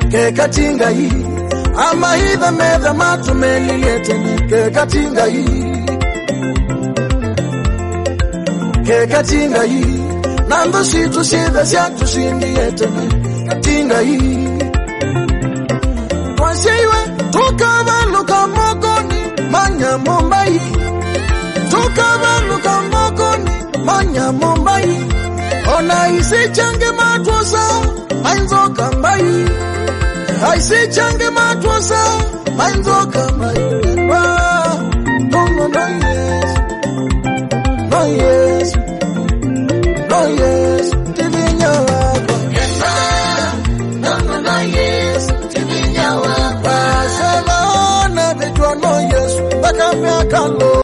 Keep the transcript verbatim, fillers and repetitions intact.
ke katinga hii ama idha medha matumeli leteni ke katinga hii ke katinga hii nando shitu shida shatu shindi leteni katinga hii washiwe tukavaluka mokoni manya Mumbai tukavaluka mokoni manya Mumbai ona isi change matwosa mainzo kambai aisi change matwosa mainzo kambai ah no no no yes no yes